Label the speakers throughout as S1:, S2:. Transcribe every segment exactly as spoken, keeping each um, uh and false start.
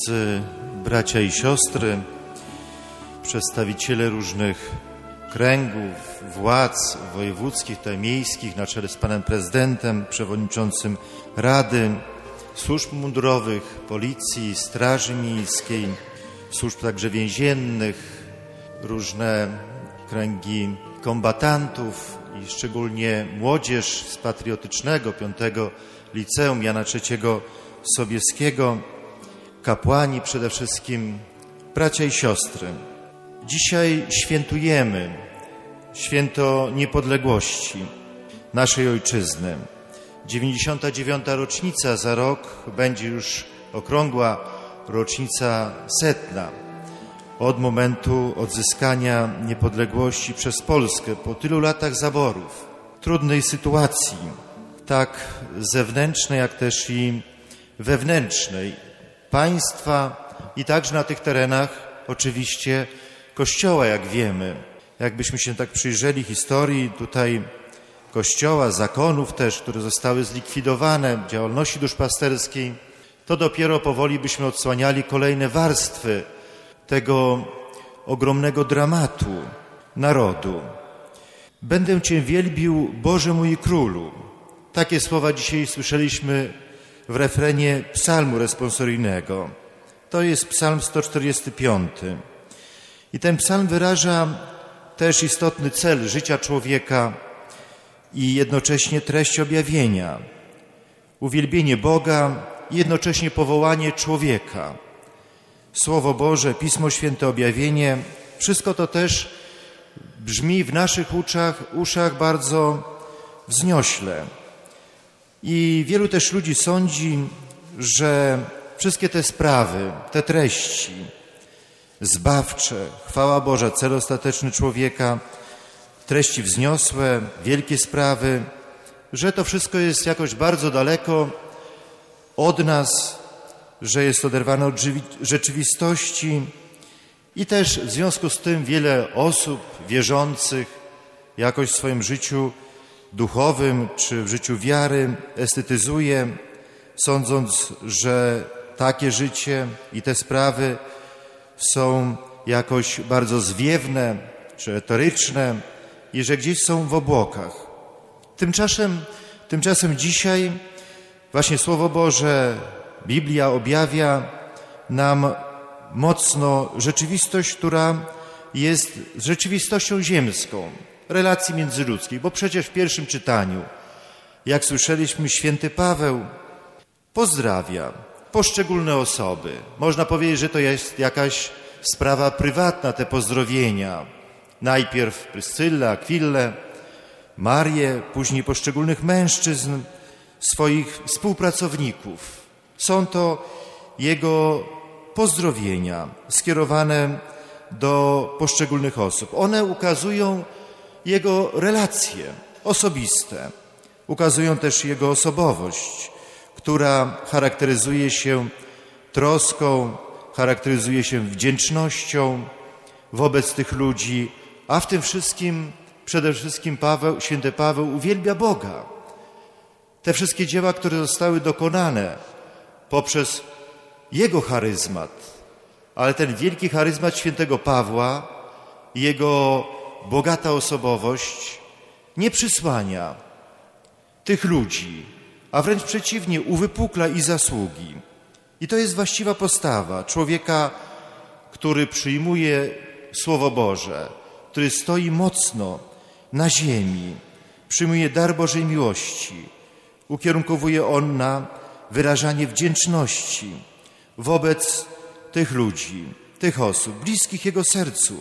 S1: Drodzy bracia i siostry, przedstawiciele różnych kręgów, władz wojewódzkich, tutaj miejskich, na czele z panem prezydentem, przewodniczącym Rady, służb mundurowych, policji, straży miejskiej, służb także więziennych, różne kręgi kombatantów i szczególnie młodzież z patriotycznego piątego Liceum Jana trzeciego Sobieskiego, kapłani przede wszystkim, bracia i siostry. Dzisiaj świętujemy święto niepodległości naszej Ojczyzny. dziewięćdziesiąta dziewiąta rocznica za rok będzie już okrągła rocznica setna od momentu odzyskania niepodległości przez Polskę po tylu latach zaborów, trudnej sytuacji, tak zewnętrznej, jak też i wewnętrznej państwa i także na tych terenach oczywiście Kościoła, jak wiemy. Jakbyśmy się tak przyjrzeli historii tutaj Kościoła, zakonów też, które zostały zlikwidowane, działalności duszpasterskiej, to dopiero powoli byśmy odsłaniali kolejne warstwy tego ogromnego dramatu narodu. Będę Cię wielbił, Boże mój Królu. Takie słowa dzisiaj słyszeliśmy w refrenie psalmu responsoryjnego. To jest psalm sto czterdziesty piąty. I ten psalm wyraża też istotny cel życia człowieka i jednocześnie treść objawienia. Uwielbienie Boga i jednocześnie powołanie człowieka. Słowo Boże, Pismo Święte, objawienie, wszystko to też brzmi w naszych uszach, uszach bardzo wzniośle. I wielu też ludzi sądzi, że wszystkie te sprawy, te treści zbawcze, chwała Boża, cel ostateczny człowieka, treści wzniosłe, wielkie sprawy, że to wszystko jest jakoś bardzo daleko od nas, że jest oderwane od rzeczywistości i też w związku z tym wiele osób wierzących jakoś w swoim życiu duchowym czy w życiu wiary estetyzuje, sądząc, że takie życie i te sprawy są jakoś bardzo zwiewne czy etoryczne i że gdzieś są w obłokach. Tymczasem, tymczasem dzisiaj właśnie Słowo Boże, Biblia objawia nam mocno rzeczywistość, która jest rzeczywistością ziemską, relacji międzyludzkich, bo przecież w pierwszym czytaniu, jak słyszeliśmy, święty Paweł pozdrawia poszczególne osoby. Można powiedzieć, że to jest jakaś sprawa prywatna, te pozdrowienia. Najpierw Pryscyllę, Akwillę, Marię, później poszczególnych mężczyzn, swoich współpracowników. Są to jego pozdrowienia skierowane do poszczególnych osób. One ukazują jego relacje osobiste, ukazują też jego osobowość, która charakteryzuje się troską, charakteryzuje się wdzięcznością wobec tych ludzi, a w tym wszystkim przede wszystkim Paweł, święty Paweł uwielbia Boga. Te wszystkie dzieła, które zostały dokonane poprzez jego charyzmat, ale ten wielki charyzmat świętego Pawła i jego bogata osobowość nie przysłania tych ludzi, a wręcz przeciwnie, uwypukla ich zasługi. I to jest właściwa postawa człowieka, który przyjmuje Słowo Boże, który stoi mocno na ziemi, przyjmuje dar Bożej miłości. Ukierunkowuje on na wyrażanie wdzięczności wobec tych ludzi, tych osób, bliskich jego sercu.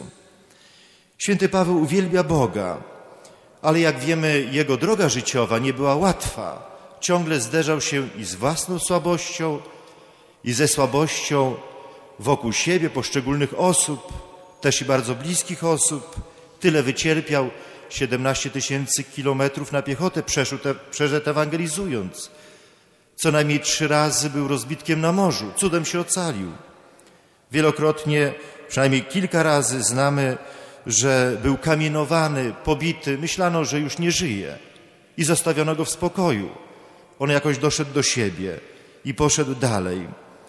S1: Święty Paweł uwielbia Boga, ale jak wiemy, jego droga życiowa nie była łatwa. Ciągle zderzał się i z własną słabością, i ze słabością wokół siebie poszczególnych osób, też i bardzo bliskich osób. Tyle wycierpiał, siedemnaście tysięcy kilometrów na piechotę przeszedł, przeszedł ewangelizując. Co najmniej trzy razy był rozbitkiem na morzu, cudem się ocalił. Wielokrotnie, przynajmniej kilka razy znamy, że był kamienowany, pobity, myślano, że już nie żyje i zostawiono go w spokoju. On jakoś doszedł do siebie i poszedł dalej.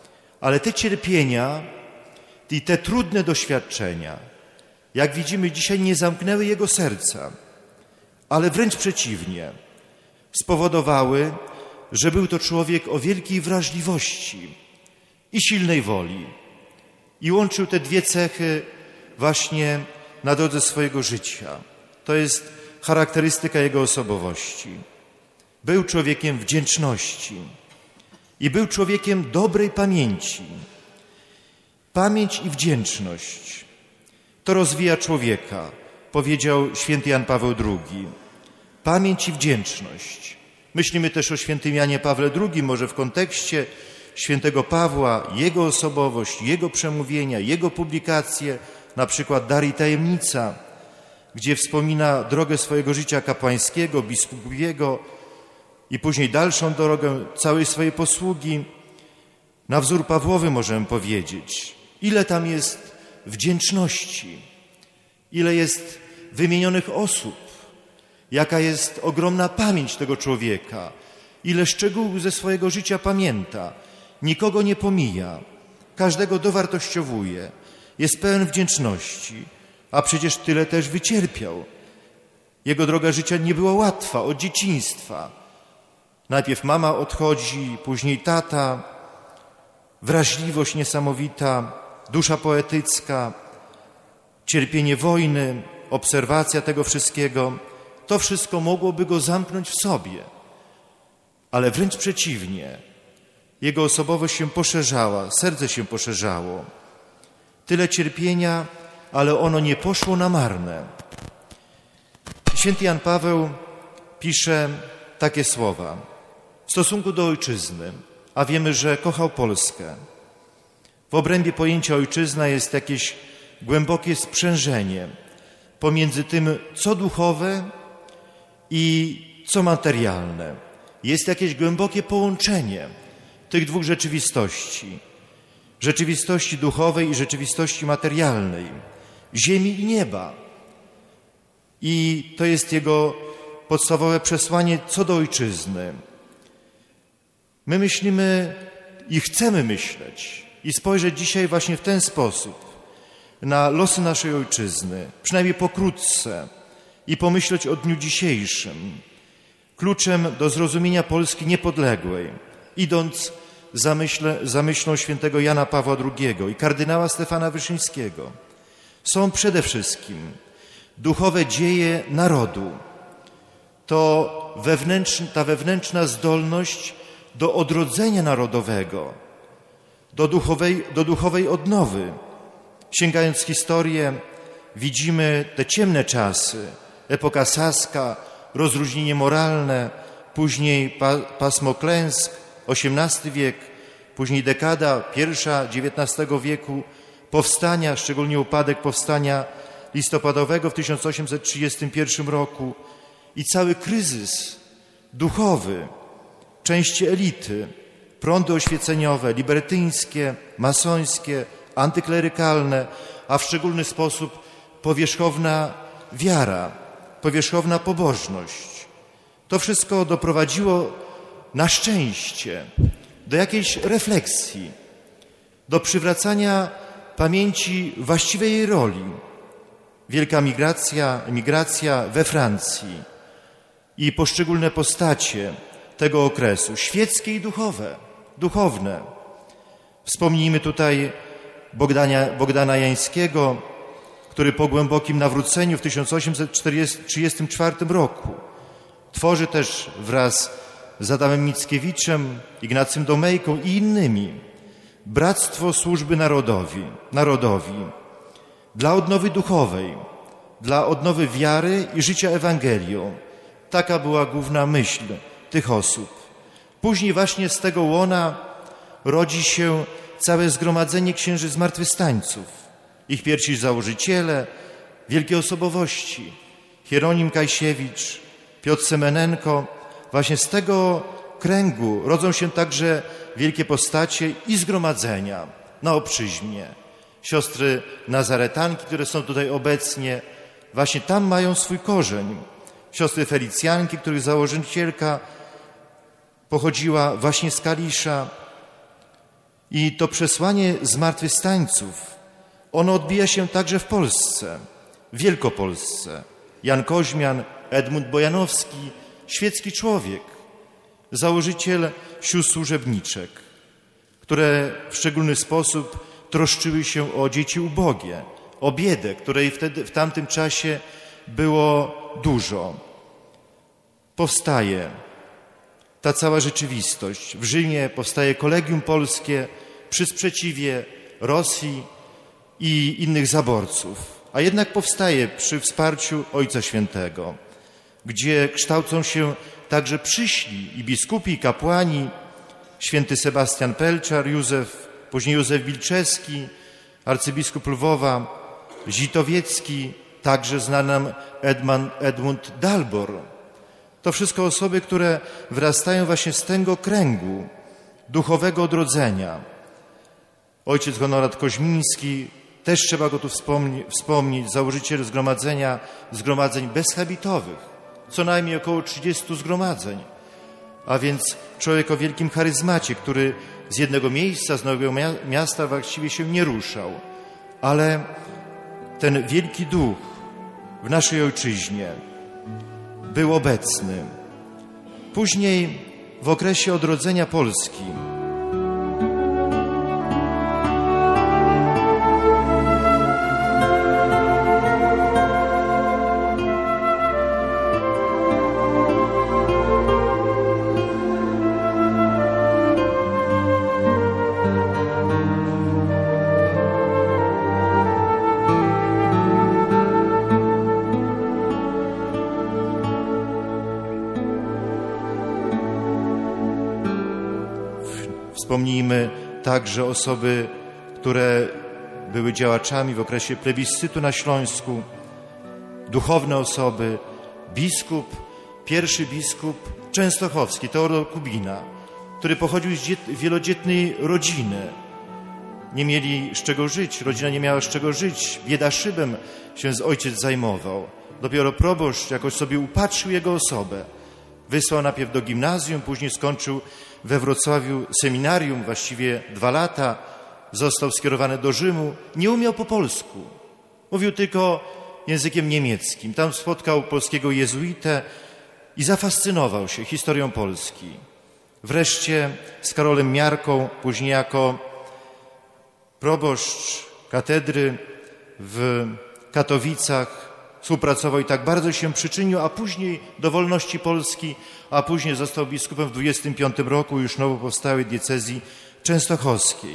S1: Ale te cierpienia i te trudne doświadczenia, jak widzimy dzisiaj, nie zamknęły jego serca, ale wręcz przeciwnie, spowodowały, że był to człowiek o wielkiej wrażliwości i silnej woli. I łączył te dwie cechy właśnie na drodze swojego życia. To jest charakterystyka jego osobowości. Był człowiekiem wdzięczności i był człowiekiem dobrej pamięci. Pamięć i wdzięczność to rozwija człowieka, powiedział święty Jan Paweł drugi. Pamięć i wdzięczność. Myślimy też o świętym Janie Pawle drugim, może w kontekście świętego Pawła, jego osobowość, jego przemówienia, jego publikacje, na przykład Dar i tajemnica, gdzie wspomina drogę swojego życia kapłańskiego, biskupiego i później dalszą drogę całej swojej posługi. Na wzór Pawłowy możemy powiedzieć, ile tam jest wdzięczności, ile jest wymienionych osób, jaka jest ogromna pamięć tego człowieka, ile szczegółów ze swojego życia pamięta, nikogo nie pomija, każdego dowartościowuje, jest pełen wdzięczności, a przecież tyle też wycierpiał. Jego droga życia nie była łatwa od dzieciństwa. Najpierw mama odchodzi, później tata, wrażliwość niesamowita, dusza poetycka, cierpienie wojny, obserwacja tego wszystkiego. To wszystko mogłoby go zamknąć w sobie, ale wręcz przeciwnie. Jego osobowość się poszerzała, serce się poszerzało. Tyle cierpienia, ale ono nie poszło na marne. Święty Jan Paweł pisze takie słowa w stosunku do ojczyzny, a wiemy, że kochał Polskę. W obrębie pojęcia ojczyzna jest jakieś głębokie sprzężenie pomiędzy tym, co duchowe i co materialne. Jest jakieś głębokie połączenie tych dwóch rzeczywistości. Rzeczywistości duchowej i rzeczywistości materialnej. Ziemi i nieba. I to jest jego podstawowe przesłanie co do ojczyzny. My myślimy i chcemy myśleć i spojrzeć dzisiaj właśnie w ten sposób na losy naszej ojczyzny, przynajmniej pokrótce, i pomyśleć o dniu dzisiejszym, kluczem do zrozumienia Polski niepodległej, idąc za, myśle, za myślą świętego Jana Pawła drugiego i kardynała Stefana Wyszyńskiego, są przede wszystkim duchowe dzieje narodu. To wewnętrzna, ta wewnętrzna zdolność do odrodzenia narodowego, do duchowej, do duchowej odnowy. Sięgając w historię, widzimy te ciemne czasy, epoka saska, rozróżnienie moralne, później pa, pasmo klęsk, osiemnasty wiek, później dekada pierwsza dziewiętnastego wieku, powstania, szczególnie upadek powstania listopadowego w tysiąc osiemset trzydziestym pierwszym roku i cały kryzys duchowy, części elity, prądy oświeceniowe, libertyńskie, masońskie, antyklerykalne, a w szczególny sposób powierzchowna wiara, powierzchowna pobożność. To wszystko doprowadziło na szczęście do jakiejś refleksji, do przywracania pamięci właściwej jej roli. Wielka migracja, emigracja we Francji i poszczególne postacie tego okresu, świeckie i duchowe, duchowne. Wspomnijmy tutaj Bogdania, Bogdana Jańskiego, który po głębokim nawróceniu w tysiąc osiemset trzydziestym czwartym roku tworzy też wraz z Adamem Mickiewiczem, Ignacym Domejką i innymi Bractwo Służby Narodowi, Narodowi dla odnowy duchowej, dla odnowy wiary i życia Ewangelią. Taka była główna myśl tych osób. Później właśnie z tego łona rodzi się całe zgromadzenie księży zmartwychwstańców, ich pierwsi założyciele, wielkie osobowości, Hieronim Kajsiewicz, Piotr Semenenko. Właśnie z tego kręgu rodzą się także wielkie postacie i zgromadzenia na Obczyźmie. Siostry Nazaretanki, które są tutaj obecnie, właśnie tam mają swój korzeń. Siostry Felicjanki, których założycielka pochodziła właśnie z Kalisza. I to przesłanie zmartwychwstańców, ono odbija się także w Polsce, w Wielkopolsce. Jan Koźmian, Edmund Bojanowski, świecki człowiek, założyciel sióstr służebniczek, które w szczególny sposób troszczyły się o dzieci ubogie, o biedę, której wtedy, w tamtym czasie było dużo. Powstaje ta cała rzeczywistość. W Rzymie powstaje Kolegium Polskie przy sprzeciwie Rosji i innych zaborców, a jednak powstaje przy wsparciu Ojca Świętego, gdzie kształcą się także przyszli i biskupi, i kapłani, święty Sebastian Pelczar, Józef, później Józef Wilczewski, arcybiskup Lwowa, Zitowiecki, także znany nam Edmund, Edmund Dalbor. To wszystko osoby, które wyrastają właśnie z tego kręgu duchowego odrodzenia. Ojciec Honorat Koźmiński, też trzeba go tu wspomni wspomnieć, założyciel zgromadzenia, zgromadzeń bezhabitowych, co najmniej około trzydziestu zgromadzeń, a więc człowiek o wielkim charyzmacie, który z jednego miejsca, z nowego miasta właściwie się nie ruszał, ale ten wielki duch w naszej ojczyźnie był obecny. Później w okresie odrodzenia Polski Wspomnijmy także osoby, które były działaczami w okresie plebiscytu na Śląsku, duchowne osoby, biskup, pierwszy biskup częstochowski, Teodor Kubina, który pochodził z wielodzietnej rodziny. Nie mieli z czego żyć, rodzina nie miała z czego żyć, biedaszybem się z ojciec zajmował. Dopiero proboszcz jakoś sobie upatrzył jego osobę. Wysłał najpierw do gimnazjum, później skończył we Wrocławiu seminarium, właściwie dwa lata. Został skierowany do Rzymu. Nie umiał po polsku. Mówił tylko językiem niemieckim. Tam spotkał polskiego jezuitę i zafascynował się historią Polski. Wreszcie z Karolem Miarką, później jako proboszcz katedry w Katowicach, współpracował i tak bardzo się przyczynił, a później do wolności Polski, a później został biskupem w dwudziestym piątym roku już nowo powstałej diecezji częstochowskiej.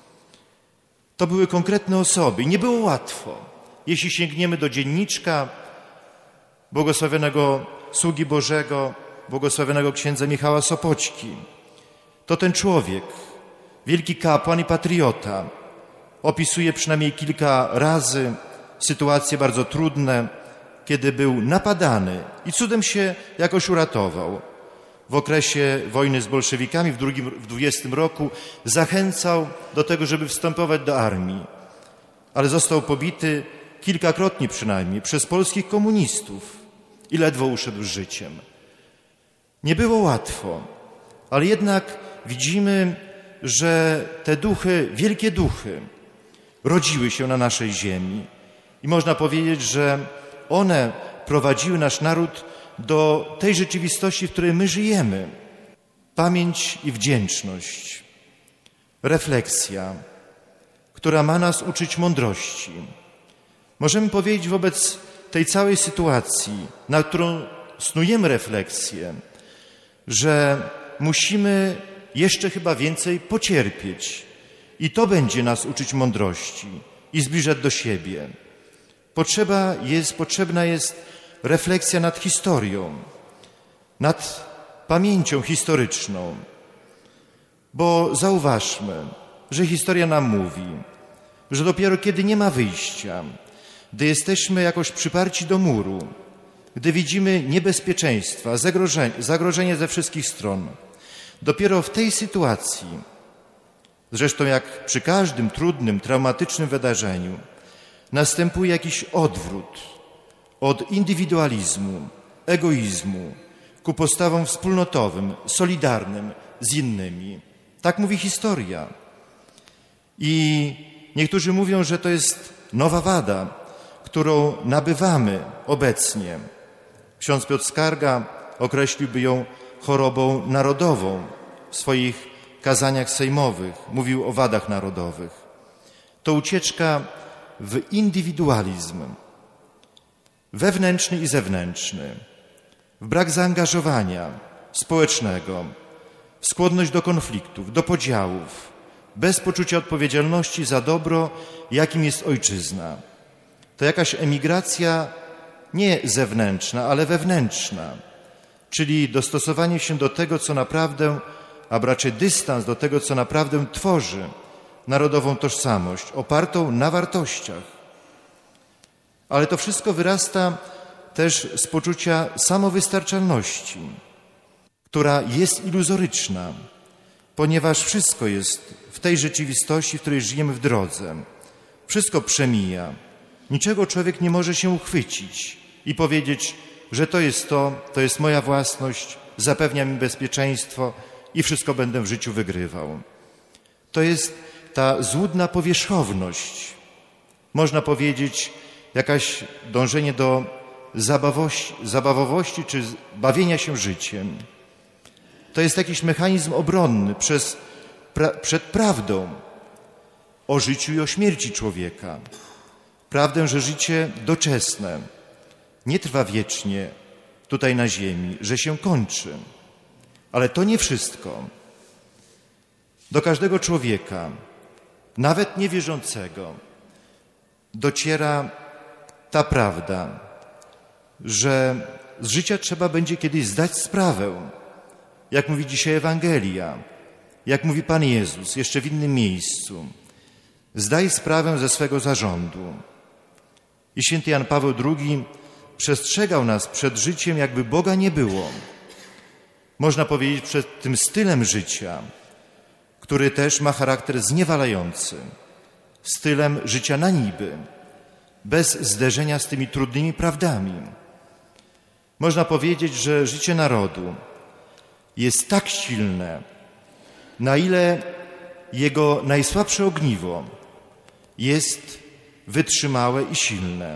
S1: To były konkretne osoby i nie było łatwo. Jeśli sięgniemy do dzienniczka błogosławionego sługi Bożego, błogosławionego księdza Michała Sopoćki, to ten człowiek, wielki kapłan i patriota, opisuje przynajmniej kilka razy sytuacje bardzo trudne, kiedy był napadany i cudem się jakoś uratował. W okresie wojny z bolszewikami w, drugim, w dwudziestym roku zachęcał do tego, żeby wstępować do armii, ale został pobity kilkakrotnie przynajmniej przez polskich komunistów i ledwo uszedł z życiem. Nie było łatwo, ale jednak widzimy, że te duchy, wielkie duchy rodziły się na naszej ziemi. I można powiedzieć, że one prowadziły nasz naród do tej rzeczywistości, w której my żyjemy. Pamięć i wdzięczność, refleksja, która ma nas uczyć mądrości. Możemy powiedzieć wobec tej całej sytuacji, na którą snujemy refleksję, że musimy jeszcze chyba więcej pocierpieć i to będzie nas uczyć mądrości i zbliżać do siebie. Potrzeba jest, potrzebna jest refleksja nad historią, nad pamięcią historyczną, bo zauważmy, że historia nam mówi, że dopiero kiedy nie ma wyjścia, gdy jesteśmy jakoś przyparci do muru, gdy widzimy niebezpieczeństwa, zagrożenie, zagrożenie ze wszystkich stron, dopiero w tej sytuacji, zresztą jak przy każdym trudnym, traumatycznym wydarzeniu, następuje jakiś odwrót od indywidualizmu, egoizmu ku postawom wspólnotowym, solidarnym z innymi. Tak mówi historia. I niektórzy mówią, że to jest nowa wada, którą nabywamy obecnie. Ksiądz Piotr Skarga określiłby ją chorobą narodową w swoich kazaniach sejmowych. Mówił o wadach narodowych. To ucieczka w indywidualizm, wewnętrzny i zewnętrzny, w brak zaangażowania społecznego, w skłonność do konfliktów, do podziałów, bez poczucia odpowiedzialności za dobro, jakim jest ojczyzna. To jakaś emigracja nie zewnętrzna, ale wewnętrzna, czyli dostosowanie się do tego, co naprawdę, a raczej dystans do tego, co naprawdę tworzy narodową tożsamość, opartą na wartościach. Ale to wszystko wyrasta też z poczucia samowystarczalności, która jest iluzoryczna, ponieważ wszystko jest w tej rzeczywistości, w której żyjemy w drodze. Wszystko przemija. Niczego człowiek nie może się uchwycić i powiedzieć, że to jest to, to jest moja własność, zapewnia mi bezpieczeństwo i wszystko będę w życiu wygrywał. To jest ta złudna powierzchowność, można powiedzieć, jakaś dążenie do zabawości, zabawowości czy bawienia się życiem. To jest jakiś mechanizm obronny przez, pra, przed prawdą o życiu i o śmierci człowieka. Prawdę, że życie doczesne nie trwa wiecznie tutaj na ziemi, że się kończy. Ale to nie wszystko. Do każdego człowieka, nawet niewierzącego, dociera ta prawda, że z życia trzeba będzie kiedyś zdać sprawę, jak mówi dzisiaj Ewangelia, jak mówi Pan Jezus jeszcze w innym miejscu. Zdaj sprawę ze swego zarządu. I święty Jan Paweł drugi przestrzegał nas przed życiem, jakby Boga nie było. Można powiedzieć, przed tym stylem życia, który też ma charakter zniewalający, stylem życia na niby, bez zderzenia z tymi trudnymi prawdami. Można powiedzieć, że życie narodu jest tak silne, na ile jego najsłabsze ogniwo jest wytrzymałe i silne.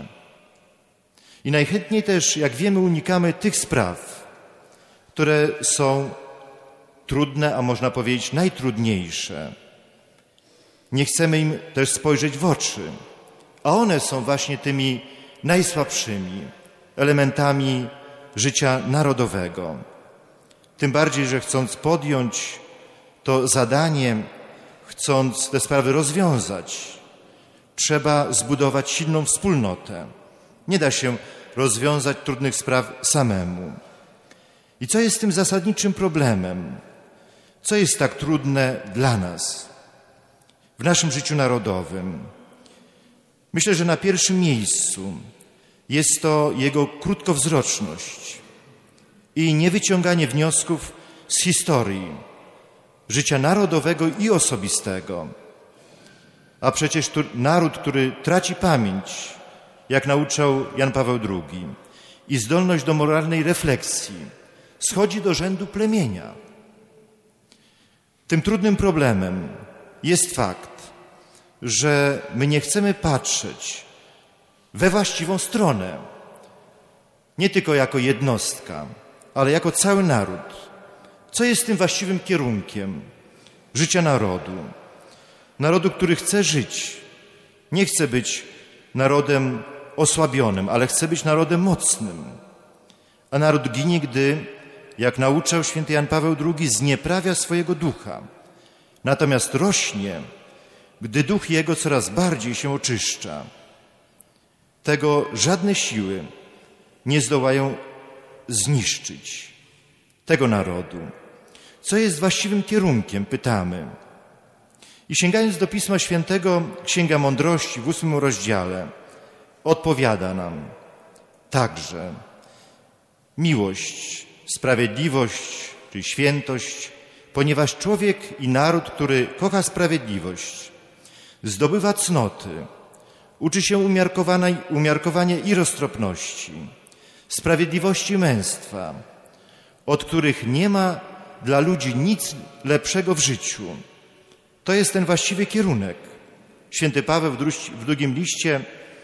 S1: I najchętniej też, jak wiemy, unikamy tych spraw, które są trudne, a można powiedzieć najtrudniejsze. Nie chcemy im też spojrzeć w oczy, a one są właśnie tymi najsłabszymi elementami życia narodowego. Tym bardziej, że chcąc podjąć to zadanie, chcąc te sprawy rozwiązać, trzeba zbudować silną wspólnotę. Nie da się rozwiązać trudnych spraw samemu. I co jest tym zasadniczym problemem? Co jest tak trudne dla nas w naszym życiu narodowym? Myślę, że na pierwszym miejscu jest to jego krótkowzroczność i niewyciąganie wniosków z historii życia narodowego i osobistego. A przecież tu naród, który traci pamięć, jak nauczał Jan Paweł drugi, i zdolność do moralnej refleksji, schodzi do rzędu plemienia. Tym trudnym problemem jest fakt, że my nie chcemy patrzeć we właściwą stronę, nie tylko jako jednostka, ale jako cały naród. Co jest tym właściwym kierunkiem życia narodu? Narodu, który chce żyć, nie chce być narodem osłabionym, ale chce być narodem mocnym. A naród ginie, gdy, jak nauczał święty Jan Paweł drugi, znieprawia swojego ducha. Natomiast rośnie, gdy duch jego coraz bardziej się oczyszcza. Tego żadne siły nie zdołają zniszczyć, tego narodu. Co jest właściwym kierunkiem, pytamy. I sięgając do Pisma Świętego, Księga Mądrości w ósmym rozdziale odpowiada nam także miłość, sprawiedliwość, czyli świętość, ponieważ człowiek i naród, który kocha sprawiedliwość, zdobywa cnoty, uczy się umiarkowania i roztropności, sprawiedliwości męstwa, od których nie ma dla ludzi nic lepszego w życiu. To jest ten właściwy kierunek. Święty Paweł w drugim liście,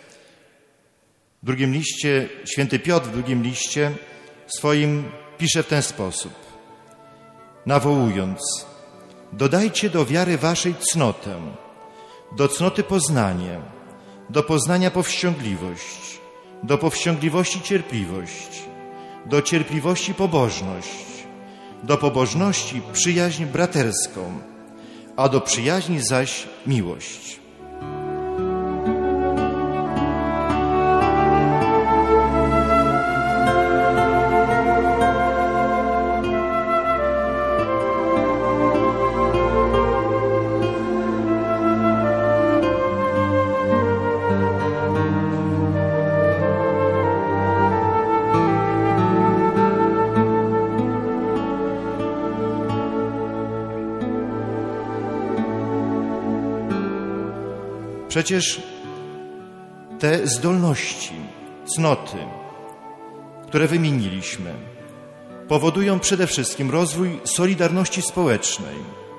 S1: w drugim liście, święty Piotr w drugim liście swoim pisze w ten sposób, nawołując: dodajcie do wiary waszej cnotę, do cnoty poznanie, do poznania powściągliwość, do powściągliwości cierpliwość, do cierpliwości pobożność, do pobożności przyjaźń braterską, a do przyjaźni zaś miłość. Przecież te zdolności, cnoty, które wymieniliśmy, powodują przede wszystkim rozwój solidarności społecznej,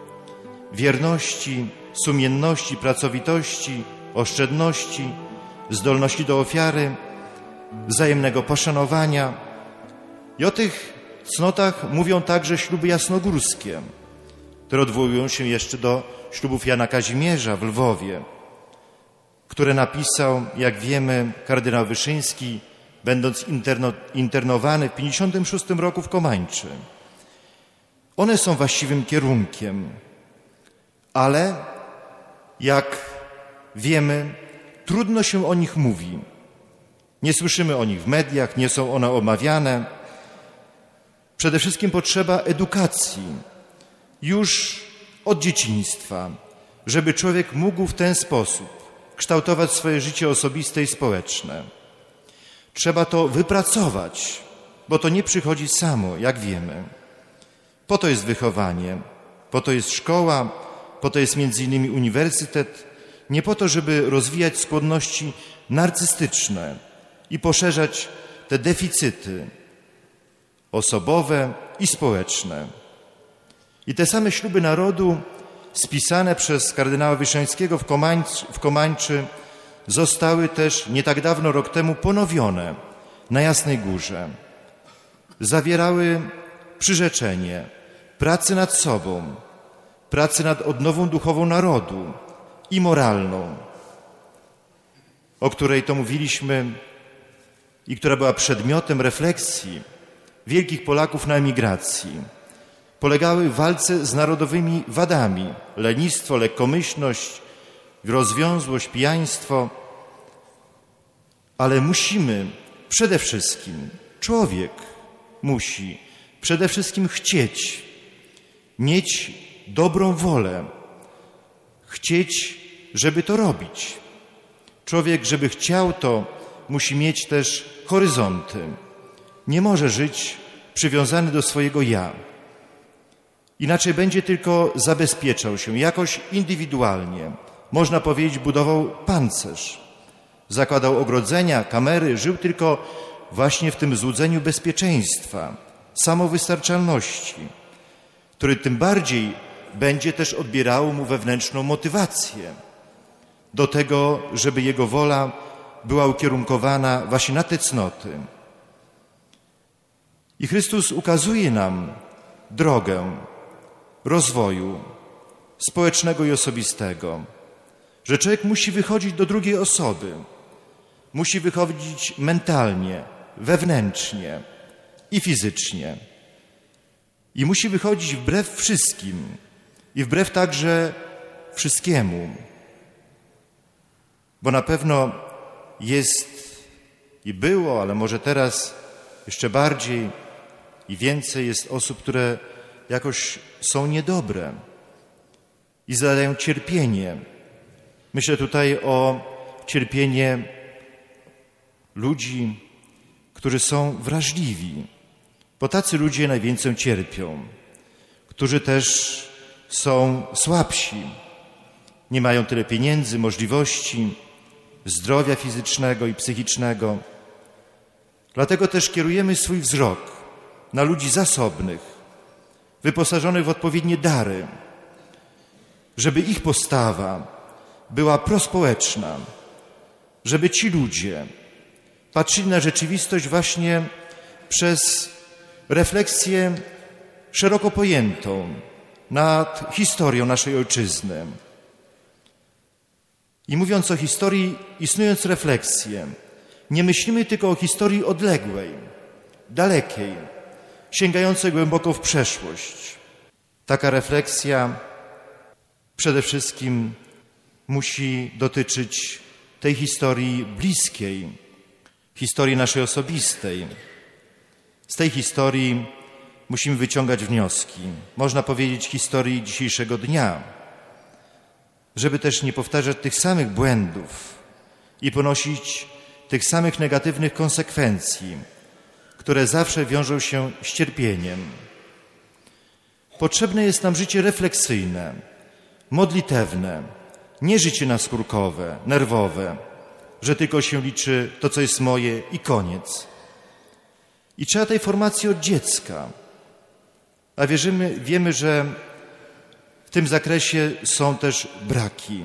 S1: wierności, sumienności, pracowitości, oszczędności, zdolności do ofiary, wzajemnego poszanowania. I o tych cnotach mówią także śluby jasnogórskie, które odwołują się jeszcze do ślubów Jana Kazimierza w Lwowie, które napisał, jak wiemy, kardynał Wyszyński, będąc interno, internowany w pięćdziesiątym szóstym roku w Komańczy. One są właściwym kierunkiem, ale jak wiemy, trudno się o nich mówi. Nie słyszymy o nich w mediach, nie są one omawiane. Przede wszystkim potrzeba edukacji już od dzieciństwa, żeby człowiek mógł w ten sposób kształtować swoje życie osobiste i społeczne. Trzeba to wypracować, bo to nie przychodzi samo, jak wiemy. Po to jest wychowanie, po to jest szkoła, po to jest między innymi uniwersytet, nie po to, żeby rozwijać skłonności narcystyczne i poszerzać te deficyty osobowe i społeczne. I te same śluby narodu spisane przez kardynała Wyszyńskiego w Komańczy, w Komańczy zostały też nie tak dawno, rok temu, ponowione na Jasnej Górze. Zawierały przyrzeczenie pracy nad sobą, pracy nad odnową duchową narodu i moralną, o której to mówiliśmy i która była przedmiotem refleksji wielkich Polaków na emigracji. Polegały w walce z narodowymi wadami: lenistwo, lekkomyślność, rozwiązłość, pijaństwo. Ale musimy przede wszystkim, człowiek musi przede wszystkim chcieć, mieć dobrą wolę, chcieć, żeby to robić. Człowiek, żeby chciał to, musi mieć też horyzonty. Nie może żyć przywiązany do swojego ja. Inaczej będzie tylko zabezpieczał się jakoś indywidualnie. Można powiedzieć, budował pancerz. Zakładał ogrodzenia, kamery, żył tylko właśnie w tym złudzeniu bezpieczeństwa, samowystarczalności, który tym bardziej będzie też odbierało mu wewnętrzną motywację do tego, żeby jego wola była ukierunkowana właśnie na te cnoty. I Chrystus ukazuje nam drogę rozwoju społecznego i osobistego, że człowiek musi wychodzić do drugiej osoby, musi wychodzić mentalnie, wewnętrznie i fizycznie. I musi wychodzić wbrew wszystkim i wbrew także wszystkiemu, bo na pewno jest i było, ale może teraz jeszcze bardziej i więcej jest osób, które jakoś są niedobre i zadają cierpienie. Myślę tutaj o cierpienie ludzi, którzy są wrażliwi, bo tacy ludzie najwięcej cierpią, którzy też są słabsi, nie mają tyle pieniędzy, możliwości, zdrowia fizycznego i psychicznego. Dlatego też kierujemy swój wzrok na ludzi zasobnych, wyposażonych w odpowiednie dary, żeby ich postawa była prospołeczna, żeby ci ludzie patrzyli na rzeczywistość właśnie przez refleksję szeroko pojętą nad historią naszej ojczyzny. I mówiąc o historii, istniejąc refleksję, nie myślimy tylko o historii odległej, dalekiej, sięgającej głęboko w przeszłość. Taka refleksja przede wszystkim musi dotyczyć tej historii bliskiej, historii naszej osobistej. Z tej historii musimy wyciągać wnioski, można powiedzieć historii dzisiejszego dnia, żeby też nie powtarzać tych samych błędów i ponosić tych samych negatywnych konsekwencji, które zawsze wiążą się z cierpieniem. Potrzebne jest nam życie refleksyjne, modlitewne, nie życie naskórkowe, nerwowe, że tylko się liczy to, co jest moje i koniec. I trzeba tej formacji od dziecka. A wierzymy, wiemy, że w tym zakresie są też braki.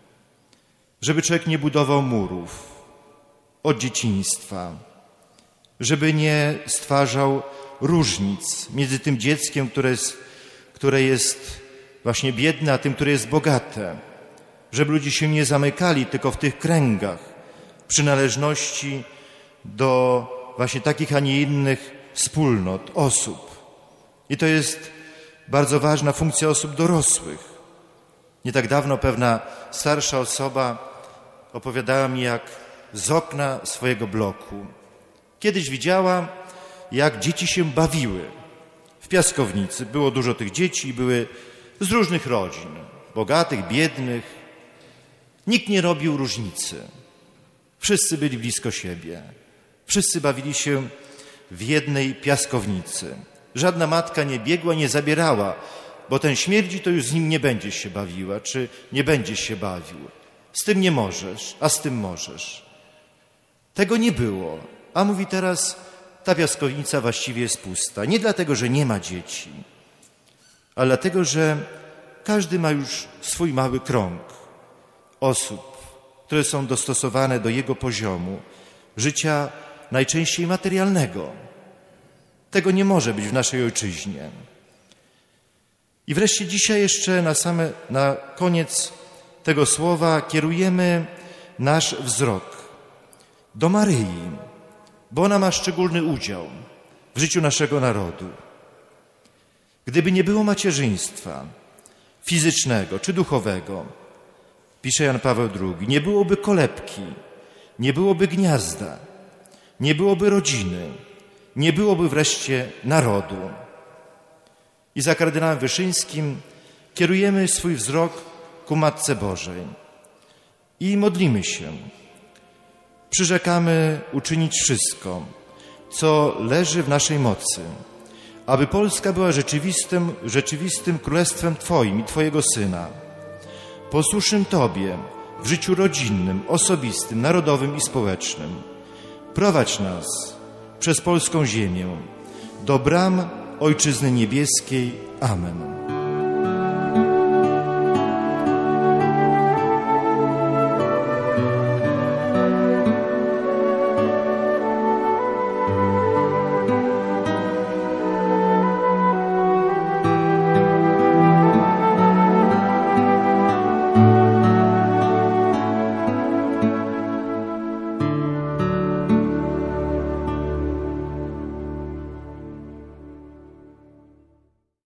S1: Żeby człowiek nie budował murów od dzieciństwa, żeby nie stwarzał różnic między tym dzieckiem, które jest, które jest właśnie biedne, a tym, które jest bogate. Żeby ludzie się nie zamykali tylko w tych kręgach przynależności do właśnie takich, a nie innych wspólnot, osób. I to jest bardzo ważna funkcja osób dorosłych. Nie tak dawno pewna starsza osoba opowiadała mi, jak z okna swojego bloku kiedyś widziała, jak dzieci się bawiły w piaskownicy. Było dużo tych dzieci i były z różnych rodzin, bogatych, biednych. Nikt nie robił różnicy. Wszyscy byli blisko siebie. Wszyscy bawili się w jednej piaskownicy. Żadna matka nie biegła, nie zabierała, bo ten śmierdzi, to już z nim nie będziesz się bawiła, czy nie będziesz się bawił. Z tym nie możesz, a z tym możesz. Tego nie było. A mówi teraz, ta piaskownica właściwie jest pusta. Nie dlatego, że nie ma dzieci, ale dlatego, że każdy ma już swój mały krąg osób, które są dostosowane do jego poziomu życia, najczęściej materialnego. Tego nie może być w naszej ojczyźnie. I wreszcie dzisiaj jeszcze na, same, na koniec tego słowa kierujemy nasz wzrok do Maryi, bo ona ma szczególny udział w życiu naszego narodu. Gdyby nie było macierzyństwa fizycznego czy duchowego, pisze Jan Paweł drugi, nie byłoby kolebki, nie byłoby gniazda, nie byłoby rodziny, nie byłoby wreszcie narodu. I za kardynałem Wyszyńskim kierujemy swój wzrok ku Matce Bożej i modlimy się. Przyrzekamy uczynić wszystko, co leży w naszej mocy, aby Polska była rzeczywistym, rzeczywistym królestwem Twoim i Twojego Syna, posłusznym Tobie w życiu rodzinnym, osobistym, narodowym i społecznym. Prowadź nas przez polską ziemię do bram Ojczyzny Niebieskiej. Amen.